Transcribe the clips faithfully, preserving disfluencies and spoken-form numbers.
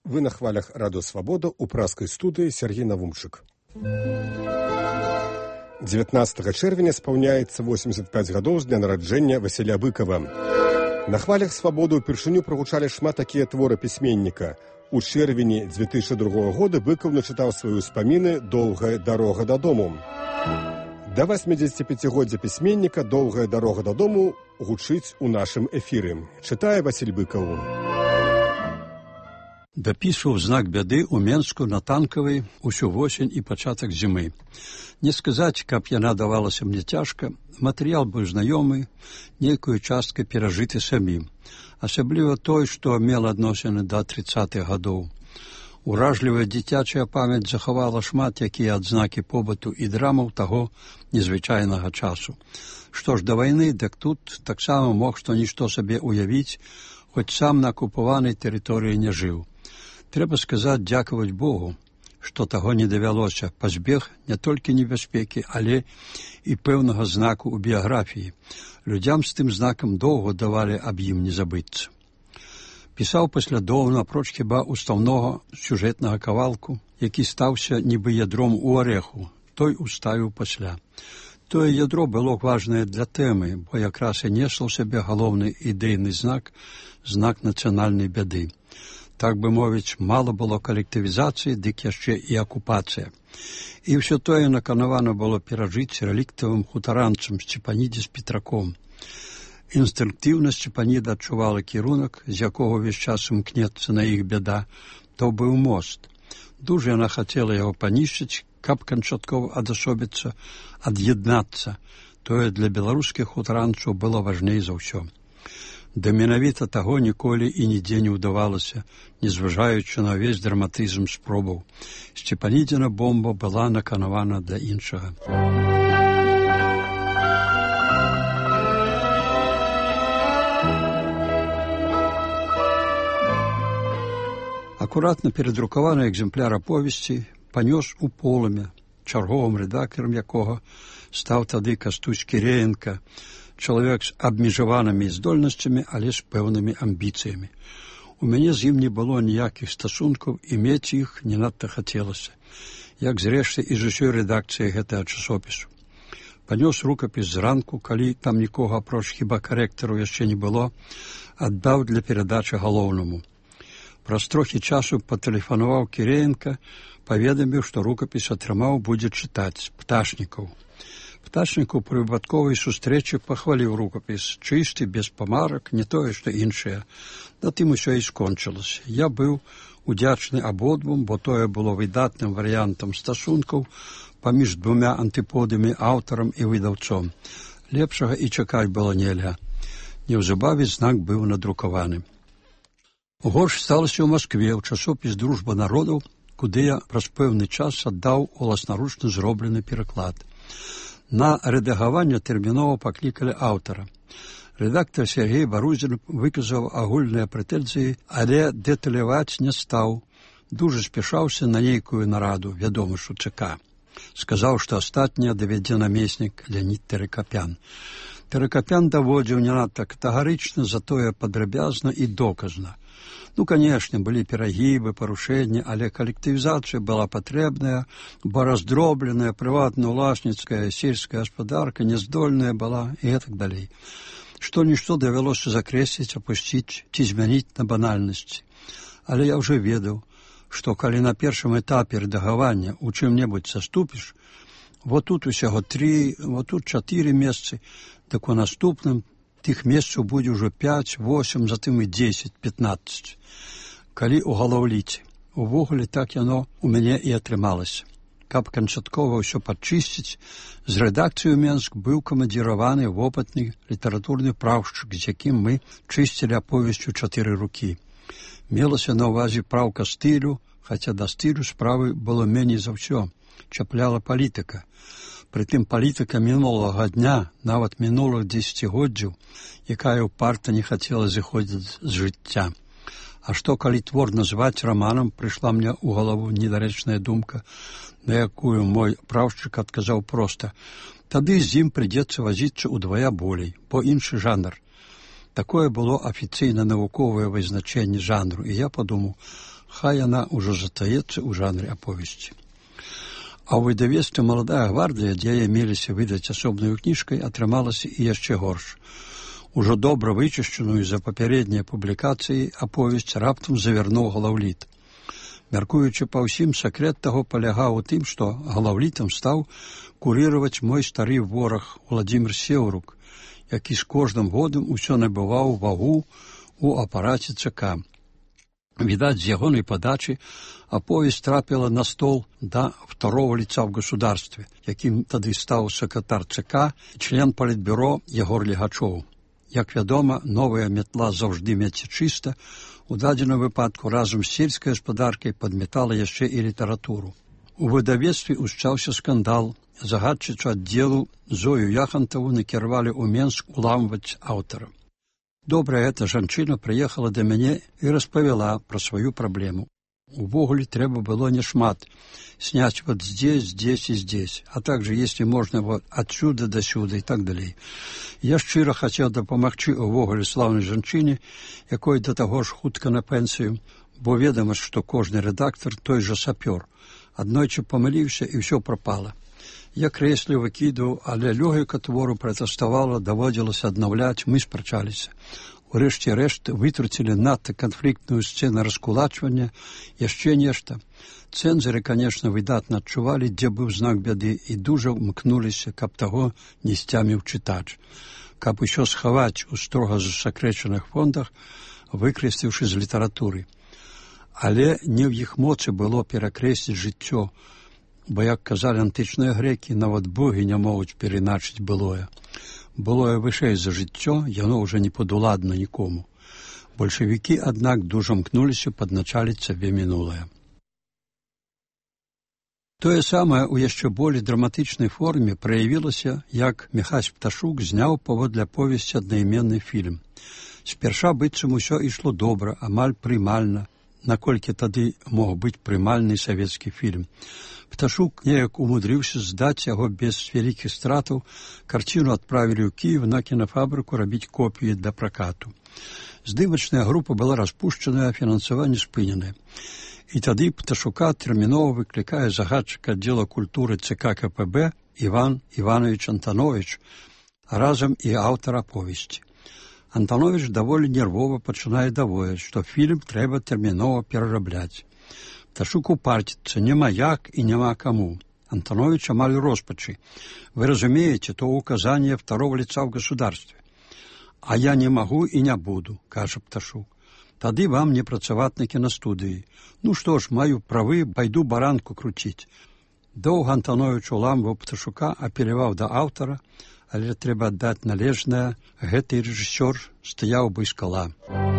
Вы на хвалях Радио Свобода у праскай студыі Сергей Навумчык. дзевятнаццатага чэрвеня спаўняецца восемьдесят пять гадоў з дня нараджэння Васіля Быкова. На хвалях Свабоды ўпершыню прагучалі шмат такія творы пісьменніка. У чэрвені две тысячи другога года Быкаў начытаў свае ўспаміны «Доўгая дарога дадому». Да восьмидзесятипяцігоддзя пісьменніка «Доўгая дарога дадому» гучыць у нашым эфіры. Чытае Васіль Быкаў. Дапісваў знак бяды ў Менску на Танкавай усю восень і пачатак зімы. Не сказаць, каб яна давалася мне цяжка, матэрыял быў знаёмы, нейкую часткай перажыты самім. Асабліва той, што мела адносіны да трыццатых гадоў. Уражлівая дзіцячая памяць захавала шмат якія адзнакі побыту і драмаў таго незвычайнага часу. Што ж да вайны, дык тут таксама мог што-нішто сабе ўявіць, хоць сам на акупаванай тэрыторыі не жыў. Трэба сказаць, дзякаваць Богу, што таго не давялося, пазбег не толькі небяспекі, але і пэўнага знаку ў біяграфіі. Людзям з тым знакам доўга давалі аб ім не забыцца. Пісаў паслядоўна, апроч хіба устаўнога сюжэтнага кавалку, які стаўся нібы ядром у арэху, той уставіў пасля. Тое ядро было важнае для тэмы, бо якраз і несла ў сабе галоўны ідэйны знак, знак нацыянальнай бяды. Так бы мовіць, мала было калектывізацыі, дык яшчэ і акупацыя. І ўсё тое наканавана было перажыць рэліктавым хутаранцам Сцепанідзе з Петраком. Інстынктыўна Сцепаніда адчувала кірунак, з якога ўвесь час імкнецца на іх бяда, то быў мост. Дужа яна хацела яго панішчыць, каб канчаткова адасобіцца, ад'яднацца. Тое для беларускіх хутаранцаў было важней за ўсё. Да менавіта таго ніколі і нідзе не ўдавалася, незважаючы на ўвесь драматызм спробаў. Сцепанідзіна бомба была наканавана для іншага. Акуратна перадрукаваны экземпляр аповесці панёс у полымя, чарговым рэдактарам якога стаў тады Кастусь Кіреенка, чалавек з абмежаванымі здольнасцямі, але з пэўнымі амбіцыямі. У мяне з ім не было ніякіх стасункаў, і мець іх не надта хацелася, як зрэшты і з усёй рэдакцыі гэтага часопісу. Панёс рукапіс зранку, калі там нікога апроч хіба карэктару яшчэ не было, аддаў для перадачы галоўнаму. Праз трохі часу патэлефанаваў Кіреенка, паведаміў, што рукапіс атрымаў будзе чытаць Пташнікаў. Пташнікаў пры выпадковай сустрэчы пахваліў рукапіс, чысты, без памарак, не тое, што іншае. На тым усё і скончылася. Я быў удзячны абодвум, бо тое было выдатным варыянтам стасункаў паміж двумя антыподамі, аўтарам і выдаўцом. Лепшага і чакаць было нельга. Неўзабаве знак быў надрукаваны. Горш сталася ў Маскве, ў часопіс «Дружба народаў», куды я праз пэўны час аддаў уласнаручна зроблены пераклад. На рэдагаванне тэрмінова паклікалі аўтара. Рэдактар Сергей Барузін выказаў агульныя прэтэнзіі, але дэталяваць не стаў. Дужа спяшаўся на нейкую нараду, вядома ж у ЦК. Сказаў, што астатняе давядзе намеснік Леонід Тэракапян. Тэракапян даводзіў не надта катэгарычна, затое падрабязна і доказна. Ну, канешне, былі перагібы, парушэнні, але калектывізацыя была патрэбная, бо раздробленая, прыватна-уласніцкая, сельская гаспадарка няздольная была і гэтак далей. Што-нішто давялося закрэсліць, апусціць ці змяніць на банальнасці. Але я ўжо ведаў, што калі на першым этапе рэдагавання у чым-небудзь саступіш, вот тут усяго тры, вот тут чатыры месцы, так у наступным тых месцаў будзе ўжо пяць, восем, затым і дзесяць, пятнаццаць. Калі ў галаўліце. Увогуле так яно у мяне і атрымалася. Каб канчаткова ўсё падчысціць, з рэдакцыі ў Менск быў камандзіраваны вопытны літаратурны праўшчык, з якім мы чысцілі аповесцю чатыры рукі. Мелася на ўвазе праўка стылю, хаця да стылю справы было меней за ўсё. Чапляла палітыка. Прытым палітыка мінулага дня, нават мінулых дзесяцігоддзяў, якая ўпарта не хацела зыходзіць з жыцця. А што, калі твор назваць раманам, прыйшла мне ў галаву недарэчная думка, на якую мой праўшчык адказаў проста. Тады з ім прыйдзецца вазіцца ўдвая болей, бо іншы жанр. Такое было афіцыйна навуковае вызначэнне жанру, і я падумаў, хай яна ўжо застаецца ў жанры аповесці. А ў выдавецтве «Маладая гвардыя», дзе яе меліся выдаць асобнаю кніжкай, атрымалася і яшчэ горш. Ужо добра вычышчаную за папярэднія публікацыі аповесць раптам завярнуў Галаўліт. Мяркуючы па ўсім, сакрэт таго палягаў у тым, што Галаўлітам стаў курыраваць мой стары вораг Уладзімір Сеўрук, які з кожным годам усё набываў вагу у апараце ЦК. Відаць, з ягонай падачы аповесць трапіла на стол да второго лица в государстве, якім тады стаў сакратар ЦК і член палітбюро Ягор Легачоў. Як вядома, новая метла заўжды меце чыста, у дадзеным выпадку разам з сельскай гаспадаркай падметала яшчэ і літаратуру. У выдавецтве ўсчаўся скандал. Загадчыцу аддзелу Зою Яхантаву накіравалі ў Менск уламваць аўтара. Добрая эта жанчына прыехала да мяне і распавяла пра сваю праблему. Увогуле трэба было не шмат. Снять вот здесь, здесь и здесь, а также, если можно, вот отсюда до сюда и так далее. Я шчыра хацеў дапамагчы увогуле слаўнай жанчыне, якой да таго ж хутка на пенсію, бо ведама, што кожны рэдактор той жа сапёр. Аднойчы памыліўся і ўсё прапала. Я крэслі выкідаў, але лёгіка твору пратэставала, даводзілася аднаўляць, мы спрачаліся. Урэшце рэшт вытруцілі надта канфліктную сцэну раскулачвання, яшчэ нешта. Цэнзары, конечно, выдатна адчувалі, дзе быў знак бяды, і дужа мкнуліся, каб таго не сцяміў чытач. Каб усё схаваць у строга засакрэчаных фондах, выкрэсліўшы з літаратуры. Але не ў іх моцы было перакрэсліць жыццё, бо, як казалі антычныя грэкі, нават богі не могуць перайначыць былое. Былое вышэй за жыццё, яно ўжо не падуладна нікому. Бальшавікі, аднак, дужа мкнуліся падначаліць сабе мінулае. Тое самае ў яшчэ болей драматычнай форме праявілася, як Міхась Пташук зняў паводле аповесці аднайменны фільм. Спярша быццам усё ішло добра, амаль прымальна, наколькі тады мог быць прымальны савецкі фільм. Пташук неяк умудрыўся здаць яго без вялікіх стратаў, карціну адправілі ў Кіев на кінафабрыку рабіць копіі для пракату. Здымачная група была распушчаная, фінансаванне спыненае. І тады Пташука тэрмінова выклікае загадчык аддзела культуры ЦК КПБ Іван Іванович Антанович, а разам і аўтар аповесці. Антанович даволі нервова пачынае даводзіць, што фільм трэба тэрмінова перарабляць. Пташук упарціцца, няма як і няма каму. Антанович амаль у роспачы. Вы разумееце, то указание второго лица в государстве. А я не магу і не буду, кажа Пташук. Тады вам не працаваць на кінастудыі. Ну што ж, маю правы, пайду баранку круціць. Доўга Антанович уламваў Пташука, апеляваў да аўтара, але трэба аддаць належнае, гэты рэжысёр стаяў бы скала.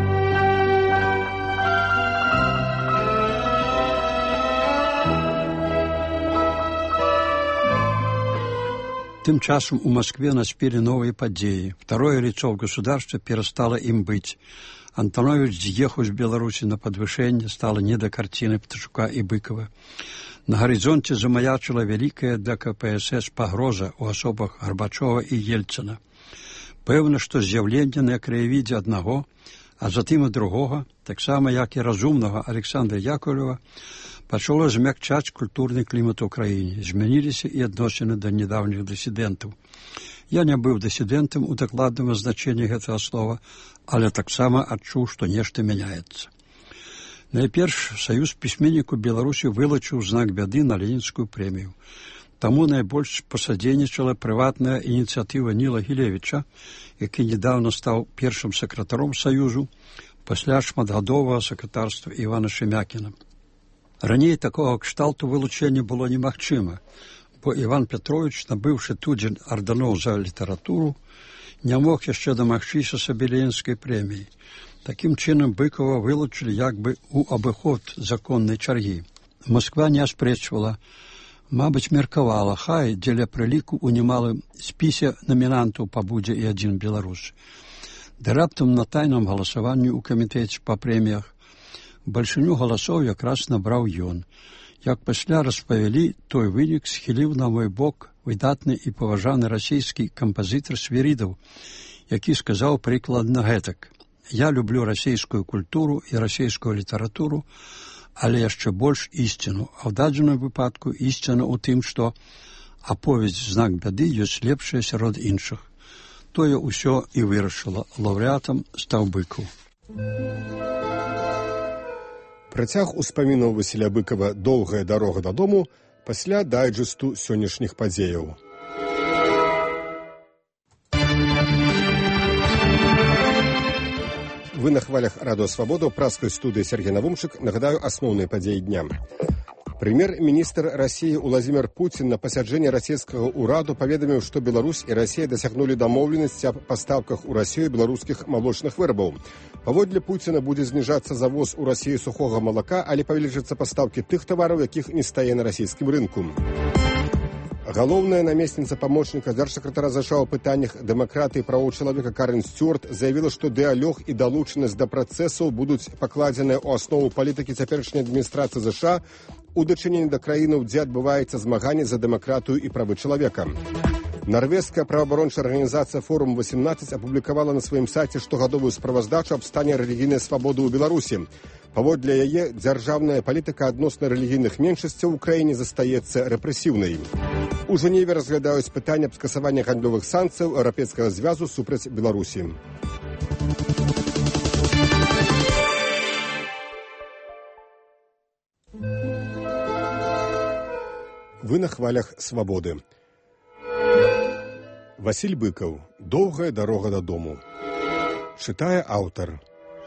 Тым часам у Москве наспелі новыя падзеі. Второе лицо в государстве перастало ім быць. Антанович з'ехаў з Беларусі на падвышэнне, стала не да карціны Пташука і Быкова. На гарызонце замаячыла вялікая для КПСС пагроза ў асобах Гарбачова і Ельцына. Пэўна, што з'яўленне на краявідзе аднаго, а затым і другога, таксама як і разумнага Александра Яковлева, пачало змякчаць культурны клімат у краіне. Змяніліся і адносіны да нядаўніх дысідэнтаў. Я не быў дысідэнтам у дакладным значэнні гэтага слова, але таксама адчуў, што нешта мяняецца. Найперш, Саюз пісьменнікаў Беларусі вылучыў знак бяды на Ленінскую прэмію. Таму найбольш пасадзейнічала прыватная ініцыятыва Ніла Гілевіча, які недавно стаў першым сакратаром Саюзу пасля шматгадовага сакратарства Івана Шемякіна. Раней такога кшталту вылучэння было немагчыма, бо Іван Петрович, набыўшы тудзень ардэноў за літаратуру, не мог яшчэ дамагчыся сабе Ленінскай прэміі. Такім чынам Быкова вылучылі як бы ў абыход законнай чаргі. Москва не аспрэчвала, мабыць, меркавала, хай дзеля прыліку ў немалым спісе намінантаў пабудзе і адзін беларус. Ды раптам на тайным галасаванні ў камітэце па прэміях бальшыню галасоў якраз набраў ён. Як пасля распавялі, той вынік схіліў на мой бок выдатны і паважаны расійскі кампазітар Свірідаў, які сказаў прыкладна гэтак: «Я люблю расійскую культуру і расійскую літаратуру, але яшчэ больш ісціну, а ў дадзеным выпадку ісціна ў тым, што аповесць «Знак бяды» ёсць лепшая сярод іншых. Тое ўсё і вырашыла. Лаўрэатам стаў Быкаў. Працяг успамінаў Васіля Быкава «Доўгая дарога дадому» пасля дайджэсту сённяшніх падзеяў. Вы на хвалях Радио Свобода, в праской студии Сергей Навумчик. Нагадаю, основные подеи дня. Премьер-министр России Владимир Путин на пасяджэнні расійскага ўраду паведаміў, што Беларусь і Расія дасягнулі дамоўленасці аб пастаўках у Расію беларускіх малочных вырабаў. Паводле Пуціна будзе зніжацца завоз у Расіі сухога малака, але павялічацца пастаўкі тых тавараў, якіх не стае на расійскім рынку. Галоўная намесніца памочніка дзяржсакратара ЗША ў пытаннях дэмакратыі і правоў чалавека Карен Стюарт заявіла, што дыялог і далучанасць да працэсаў будуць пакладзеныя ў аснову палітыкі цяперашняй адміністрацыі ЗША у дачыненні да краінаў, дзе адбываецца змаганне за дэмакратыю і правы чалавека. Нарвежская праваабарончая арганізацыя «Форум восемнадцать» апублікавала на сваім сайце штогадовую справаздачу аб стане рэлігійнай свабоды ў Беларусі. Паводле яе, дзяржаўная палітыка адносна рэлігійных меншасцяў у краіне застаецца рэпрэсіўнай. У Жэневе разглядаюць пытанне аб скасаванні гандлёвых санкцыяў Еўрапейскага звязу супраць Беларусі. Вы на хвалях свабоды. Васіль Быкаў. «Доўгая дарога дадому». Чытае аўтар.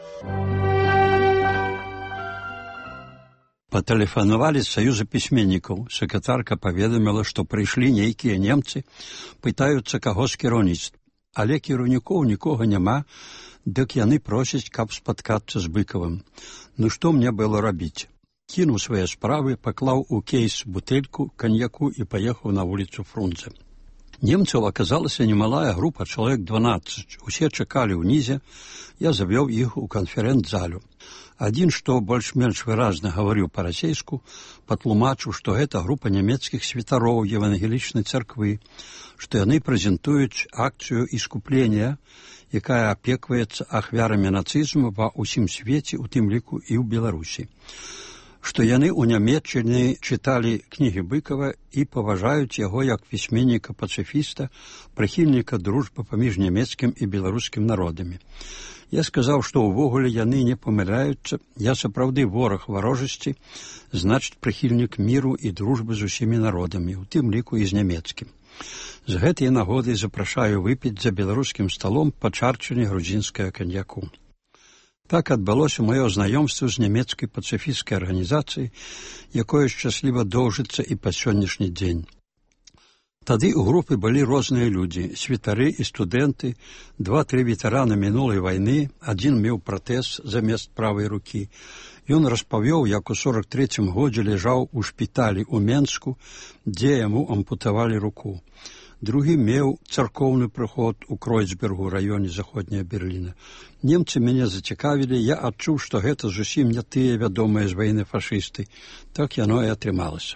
Патэлефанавалі з Саюза пісьменнікаў. Сакратарка паведаміла, што прыйшлі нейкія немцы, пытаюцца каго з кіраўніцтва. Але кіраўнікоў нікога няма, дык яны просяць, каб спаткацца з Быкавым. Ну што мне было рабіць? Кінуў свае справы, паклаў у кейс бутэльку каньяку і паехаў на вуліцу Фрунзе. Немцаў аказалася немалая група, чалавек дванаццаць. Усе чакалі ўнізе, я завёў іх у канферэнц-залю. Адзін, што больш-менш выразна гаварыў па-расейску, патлумачыў, што гэта група нямецкіх святароў евангелічнай царквы, што яны прэзентуюць акцыю іскуплення, якая апекваецца ахвярамі нацызму ва ўсім свеце, у тым ліку і ў Беларусі. Што яны ў Нямецчыне чыталі кнігі Быкава і паважаюць яго як пісьменніка-пацыфіста, прыхільніка дружбы паміж нямецкім і беларускім народамі. Я сказаў, што ўвогуле яны не памыляюцца, я сапраўды вораг варожасці, значыць прыхільнік міру і дружбы з усімі народамі, у тым ліку і з нямецкім. З гэтай нагоды запрашаю выпіць за беларускім сталом па чарчыне грузінскага каньяку. Так адбылося маё знаёмства з нямецкай пацыфісцкай арганізацыяй, якое шчасліва доўжыцца і па сённяшні дзень. Тады ў групе былі розныя людзі, святары і студэнты, два-тры ветэраны мінулай вайны, адзін меў пратэз замест правай рукі. Ён распавёў, як у сорак трэцім годзе ляжаў у шпіталі ў Менску, дзе яму ампутавалі руку. Другі меў царкоўны прыход у Кройцбергу, раёне заходняя Берліна. Немцы мяне зацікавілі, я адчуў, што гэта зусім не тыя вядомыя з вайны фашысты. Так яно і атрымалася.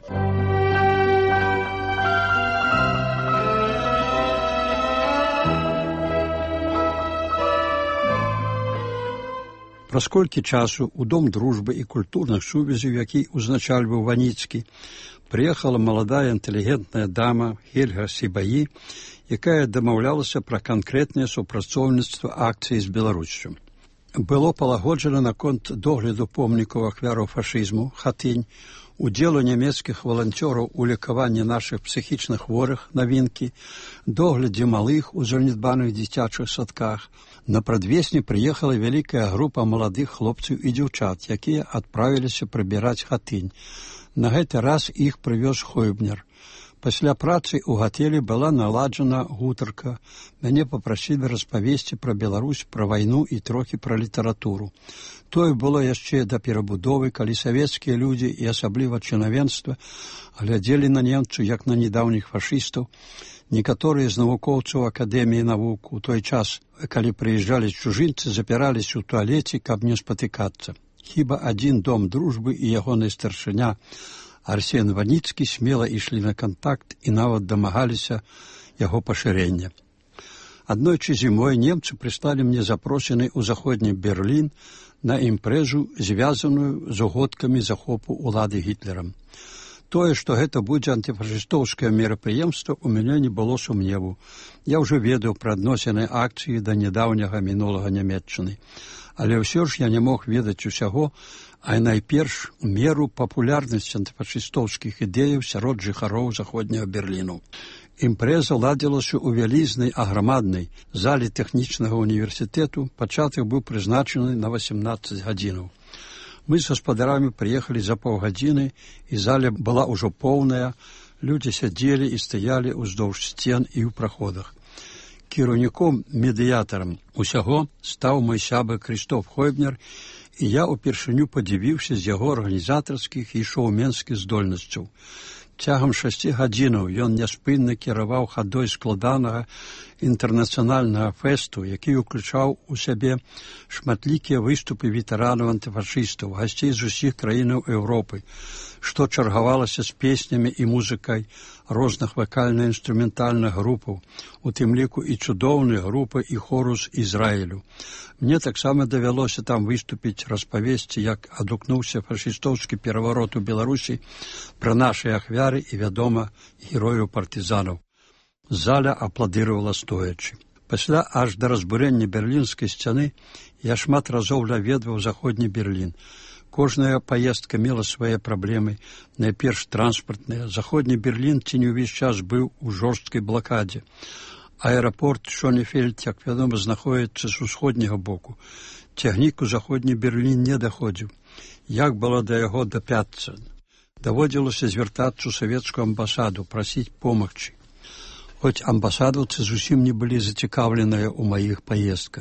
Праз колькі часу ў Дом дружбы і культурных сувязяў, які узначальваў Ваніцкі, прыехала маладая інтэлігентная дама Хельга Сібаі, якая дамаўлялася пра канкрэтнае супрацоўніцтва акцыі з Беларуссю. Было палагоджана наконт догляду помнікаў ахвяраў фашызму, хатынь, удзелу нямецкіх валанцёраў у лекаванні нашых псіхічных хворых, навінкі, доглядзе малых у занядбаных дзіцячых садках. На прадвесні прыехала вялікая група маладых хлопцаў і дзяўчат, якія адправіліся прыбіраць хатынь. На гэты раз іх прывёз Хойбнер. Пасля працы ў гатэлі была наладжана гутарка. Мяне папрасілі распавесці пра Беларусь, пра вайну і трохі пра літаратуру. Тое было яшчэ да перабудовы, калі савецкія людзі і асабліва чынавенства глядзелі на немцаў як на недаўніх фашыстаў. Некаторыя з навукоўцаў Акадэміі навук у той час, калі прыязджалі чужынцы, запіраліся ў туалеце, каб не спатыкацца. Хіба адзін Дом дружбы і ягоны старшыня Арсен Ваніцкі смела ішлі на кантакт і нават дамагаліся яго пашырення. Аднойчы зімой немцы прыслалі мне запрошаны ў заходні Берлін на імпрэзу, звязаную з угодкамі захопу ўлады Гітлерам. Тое, што гэта будзе антыфашыстоўскае мерапрыемства, у мяне не было сумневу. Я ўжо ведаў пра адносіны акцыі да нядаўняга мінулага Нямецчыны. Але ўсё ж я не мог ведаць усяго, а найперш меру папулярнасці антыфашыстоўскіх ідэяў сярод жыхароў заходняга Берліну. Імпрэза ладзілася ў вялізнай аграмаднай зале тэхнічнага універсітэту. Пачатак быў прызначаны на васемнаццаць гадзінаў. Мы з гаспадарамі прыехалі за паўгадзіны, і зала была ўжо поўная, людзі сядзелі і стаялі ўздоўж сцен і ў праходах. Кіраўніком, медыятарам усяго стаў мой сябар Крыштоф Хойбнер, і я ўпершыню падзівіўся з яго арганізатарскіх і шоуменскіх здольнасцяў. Цягам шасці гадзінаў ён няспынна кіраваў хадой складанага інтэрнацыянальнага фэсту, які ўключаў у сябе шматлікія выступы ветэранаў антыфашыстаў, гасцей з усіх краінаў Еўропы, што чаргавалася з песнямі і музыкай розных вакальна-інструментальных групаў, у тым ліку і цудоўныя групы і хору з Ізраілю. Мне таксама давялося там выступіць, распавесці, як адгукнуўся фашыстоўскі пераварот у Беларусі, пра нашыя ахвяры і, вядома, герояў партызанаў. Зала апладыравала стоячы. Пасля аж да разбурэння берлінскай сцяны я шмат разоў наведваў заходні Берлін. Кожная паездка мела свае праблемы, найперш транспартныя. Заходні Берлін ці не ўвесь час быў у жорсткай блакадзе. Аэрапорт Шонефельд, як вядома, знаходзіцца з усходняга боку. Цягнік у заходні Берлін не даходзіў. Як было да яго дапяцца? Даводзілася звяртацца ў савецкую амбасаду, прасіць помагчы. Хоць амбасадаўцы зусім не былі зацікаўленыя ў маіх паездках.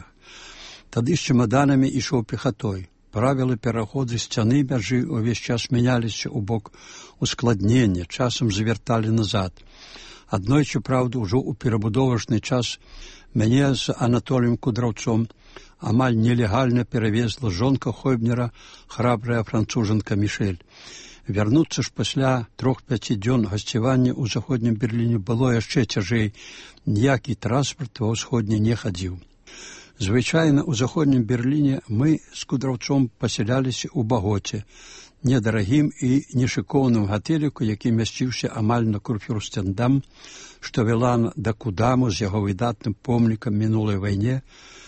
Тады з чемаданамі ішоў пехатой. Правілы пераходу сцяны мяжы ўвесь час мяняліся ў бок ускладнення, часам завярталі назад. Аднойчы, праўда, ужо ў перабудовачны час мяне з Анатоліем Кудраўцом амаль нелегальна перавезла жонка Хойбнера, храбрая францужанка Мішэль. Вярнуцца ж пасля трох-пяці дзён гасцявання ў заходнім Берліне было яшчэ цяжэй. Ніякі транспарт ва ўсходні не хадзіў. Звычайна, у заходнім Берліне мы з Кудраўцом пасяляліся ў Багоце, недарагім і нешыкоўным гатэліку, які мясціўся амаль на Курфюрстендам, што вела да Кудаму з яго выдатным помнікам мінулай вайне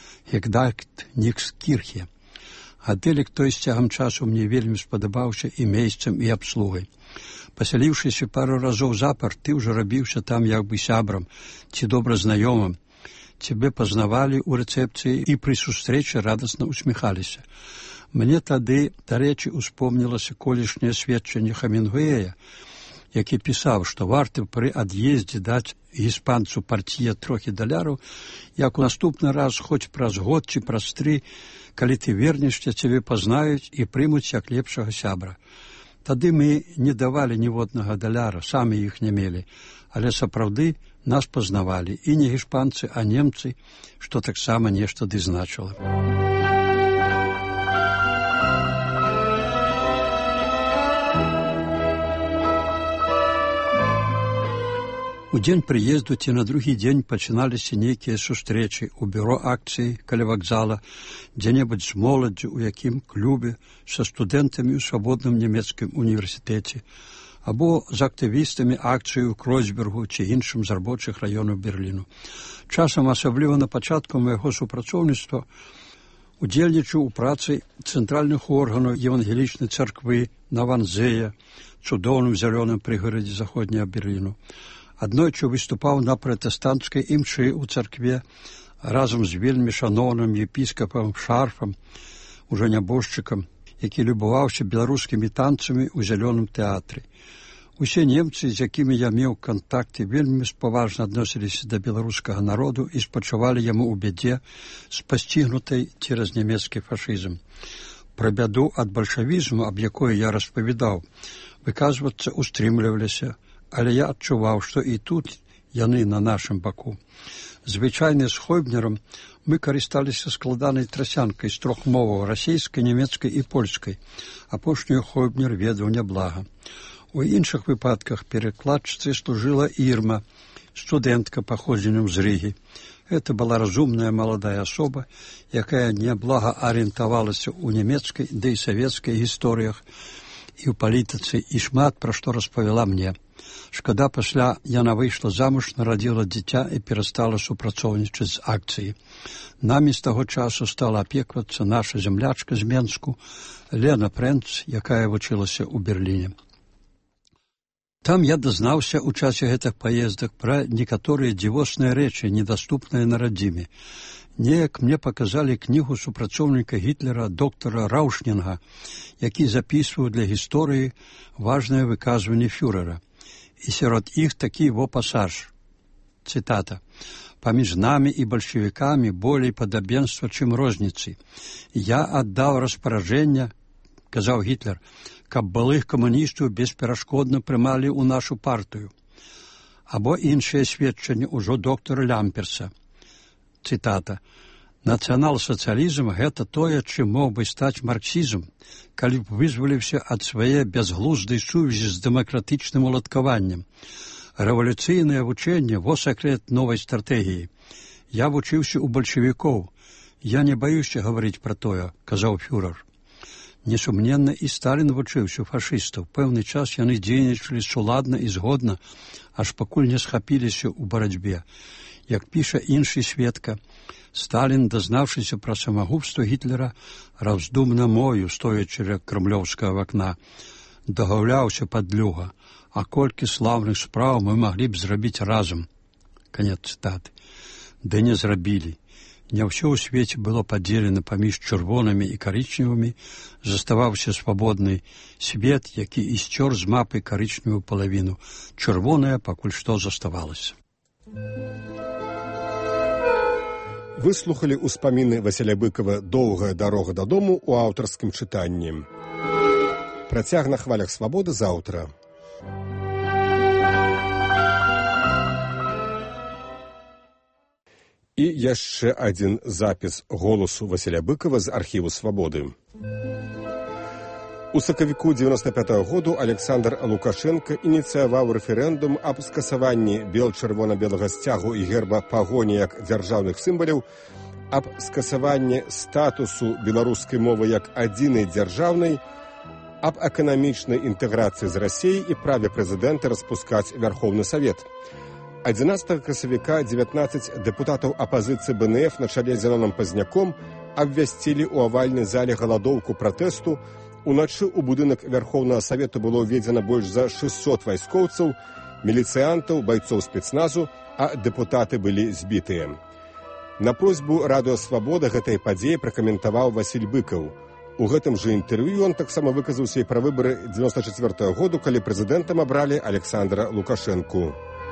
Гегдальт Нікскірхе. Гатэлік той з цягам часу мне вельмі спадабаўся і месцам, і абслугай. Пасяліўшыся пару разоў запар, ты ўжо рабіўся там як бы сябрам ці добра знаёмым. Цябе пазнавалі ў рэцэпцыі і пры сустрэчы радасна усміхаліся. Мне тады, дарэчы, успомнілася колішняе сведчанне Хемінгуэя, які пісаў, што варта пры ад'ездзе даць іспанцу партіе трохі даляраў, як у наступны раз, хоць праз год ці праз тры, калі ты вернешся, цябе пазнаюць і прымуць як лепшага сябра. Тады мы не давалі ніводнага даляра, самі іх не мелі, але сапраўды нас пазнавалі, і не іспанцы, а немцы, што таксама нешта ды значыла. У дзень прыезду ці на другі дзень пачыналіся нейкія сустрэчы ў бюро акцыі каля вакзала, дзе-небудзь з моладдзю, у якім клубе, са студэнтамі ў свабодным нямецкім універсітэце, або з актывістамі акцыі ў Кройцбергу ці іншым з рабочых раёнаў Берліну. Часам, асабліва на пачатку майго супрацоўніцтва, удзельнічаў у працы цэнтральных органаў евангелічнай царквы на Ванзея, цудоўным зялёным прыгарадзе заходняга Берліну. Аднойчы выступаў на пратэстанцкай імшы ў царкве разам з вельмі шаноўным епіскапам Шарфам, ужо нябожчыкам, які любаваўся беларускімі танцамі ў зялёным тэатры. Усе немцы, з якімі я меў кантакты, вельмі спаважна адносіліся да беларускага народу і спачувалі яму ў бядзе, спасцігнутай цераз нямецкі фашызм. Пра бяду ад бальшавізму, аб якой я распавядаў, выказвацца устрымліваліся, але я адчуваў, што і тут яны на нашым баку. Звычайна з Хойбнерам мы карысталіся складанай трасянкай з трох моваў – расейскай, нямецкай і польскай. Апошнюю Хойбнер ведаў няблага. У іншых выпадках перакладчыцай служыла Ірма, студэнтка паходзеннем з Рыгі. Это была разумная молодая особа, якая няблага арыентавалася ў нямецкай, да і савецкай гісторыях і ў палітыцы, і шмат пра што распавяла мне. Шкада, пасля яна выйшла замуж, нарадзіла дзіця і перастала супрацоўнічаць з акцыяй. Намі з таго часу стала апеквацца наша зямлячка з Менску, Лена Прэнц, якая вучылася ў Берліне. Там я дазнаўся ў часе гэтых паездак пра некаторыя дзівосныя рэчы, недаступныя на радзіме. Неяк мне паказалі кнігу супрацоўніка Гітлера доктара Раўшнінга, які запісваў для гісторыі важныя выказванні фюрэра. І сярод іх такі во пасаж. Цытата. «Паміж намі і бальшавікамі болей падабенства, чым розніцы. Я аддаў распараджэнне, — казаў Гітлер, — каб былых камуністаў бесперашкодна прымалі ў нашу партыю». Або іншыя сведчанні ўжо доктара Лямперса. Цытата. «Нацыянал-сацыялізм — гэта тое, чым мог бы стаць марксізм, калі б вызваліўся ад свае бязглуздай сувязі з дэмакратычным уладкаваннем. Рэвалюцыйнае вучэнне — во сакрэт новай стратэгіі. Я вучыўся ў бальшавікоў. Я не баюся гаварыць пра тое», — казаў фюрэр. Несумненна, і Сталін вучыўся фашыстаў. Пэўны час яны дзейнічалі суладна і згодна, аж пакуль не схапіліся ў барацьбе. Як піша іншы сведка, Сталін, дазнаўшыся пра самагубства Гітлера, раздумна мою, стоячы ля крамлёўскага вакна, дагаўляўся падлюга, а колькі слаўных спраў мы маглі б зрабіць разам. Канец цытаты. Ды не зрабілі. Не ўсё ў свеце было падзелена паміж чырвонымі і карычневымі, заставаўся свабодны свет, які і сцёр з мапы карычневую палавіну. Чырвоная пакуль што заставалася. Выслухалі ўспаміны Васіля Быкава «Доўгая дарога дадому» у аўтарскім чытанні. Працяг на хвалях свабоды заўтра. І яшчэ адзін запіс голасу Васіля Быкава з архіву «Свабоды». У сакавіку дзевяноста пятага году Александр Лукашенко ініцыяваў рэферэндум аб скасаванні бел-чырвона-белага сцягу і герба пагоні як дзяржаўных сімваляў, аб скасаванні статусу беларускай мовы як адзінай дзяржаўнай, аб эканамічнай інтэграцыі з Расіяй і праве прэзідэнта распускаць Вярхоўны Савет. адзінаццатага красавіка дзевятнаццаць дэпутатаў апазіцыі бэ эн эф на чале з Зеноном Пазняком абвясцілі ў авальнай зале галадоўку пратэсту. Уначы ў будынак Вярхоўнага Савету было ўведзена больш за шэсцьсот вайскоўцаў, міліцыянтаў, байцоў спецназу, а дэпутаты былі збітыя. На просьбу Радыё Свабода гэтай падзеі пракаментаваў Васіль Быкаў. У гэтым жа інтэрв'ю ён таксама выказаўся і пра выбары дзевяноста чацвёртага году, калі прэзідэнтам абралі Александра Лукашэнку.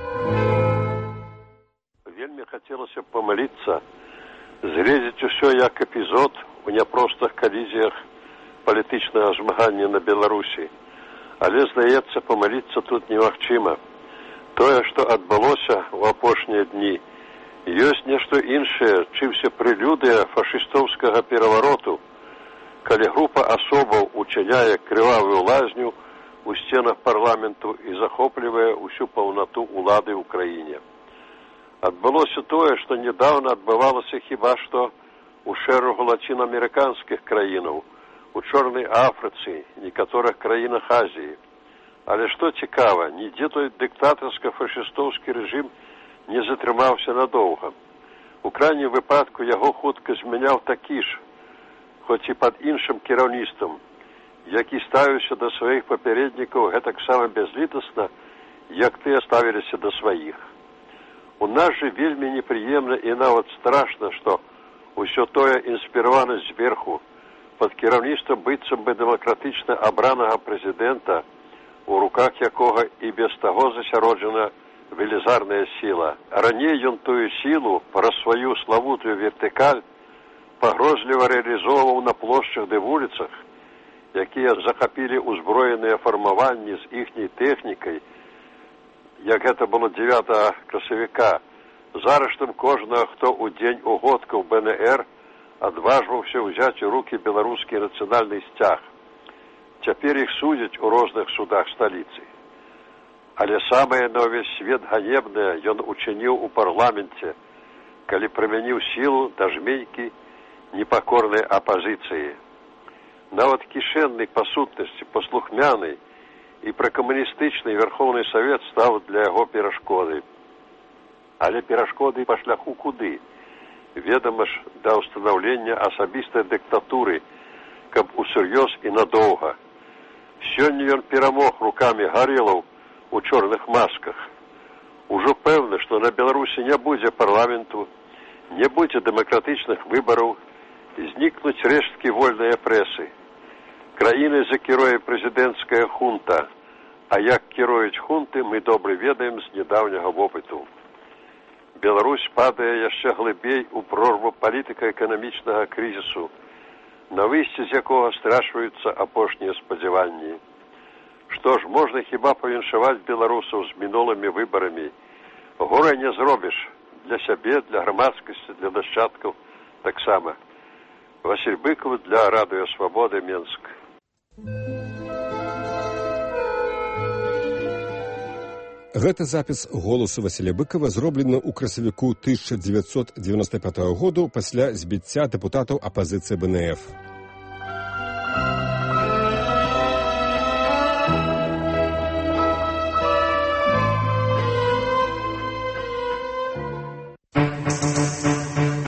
Вельмі хацелася памыліцца, згледзець усё як эпізод у няпростых калізіях палітычнага змагання на Беларусі. Але, здаецца, памыліцца тут немагчыма. Тое, што адбылося ў апошнія дні, ёсць нешта іншае, чымся прэлюдыя фашыстоўскага перавароту, калі група асобаў учыняе крывавую лазню у сценах парламенту і захоплівае ўсю паўнату ўлады ў краіне. Адбылося тое, што недавно адбывалася хіба што ў шэрагу лацінаамерыканскіх краінаў, у Чорнай Афрыцы, некаторых краінах Азіі. Але што цікава, нідзе той дыктатарска-фашыстоўскі рэжым не затрымаўся надоўга. У крайнім выпадку яго хутка змяняў такі ж, хоць і пад іншым кіраўніцтвам, які ставіўся да сваіх папярэднікаў гэтаксама бязлітасна, як тыя ставіліся да сваіх. У нас жа вельмі непрыемна і нават страшна, што ўсё тое інспіравана зверху, пад кіраўніцтвам быццам бы дэмакратычна абранага прэзідэнта, у руках якога і без таго засяроджана велізарная сіла. Раней ён тую сілу праз сваю славутую вертыкаль пагрозліва рэалізоўваў на плошчах ды вуліцах, якія захапілі ўзброеныя фармаванні з іхняй тэхнікай, як гэта было дзевятага красавіка, з арыштам кожнага, хто ў дзень угодкаў бэ эн эр адважваўся ўзяць у рукі беларускі нацыянальны сцяг. Цяпер іх судзяць у розных судах сталіцы. Але самае на ўвесь свет ганебнае ён учыніў у парламенце, калі прымяніў сілу да жменькі непакорнай апазіцыі. Нават кішэнны па сутнасці, паслухмяны і пракамуністычны Верховны Савет стаў для яго перашкодай. Але перашкоды па шляху куды? Ведама ж, да ўстанаўлення асабістай дыктатуры, каб усур'ёз і надоўга. Сёння ён перамог рукамі гарэлаў у чорных масках. Ужо пэўна, што на Беларусі не будзе парламенту, не будзе дэмакратычных выбараў, знікнуць рэшткі вольнай прэсы. Краінай закіруе прэзідэнцкая хунта, а як кіруюць хунты, мы добра ведаем з нядаўняга вопыту. Беларусь падае яшчэ глыбей у прорву палітыка-эканамічнага крызісу, на выйсці з якога страчваюцца апошнія спадзяванні. Што ж, можна хіба павіншаваць беларусаў з мінулымі выбарамі? Гора не зробіш для сябе, для грамадскасці, для нашчадкаў таксама. Васіль Быкаў для Радыё Свабоды, Менск. Гэта запіс голасу Васіля Быкава зроблены ў красавіку тысяча дзевяцьсот дзевяноста пятага году пасля збіцця дэпутатаў апазіцыі бэ эн эф.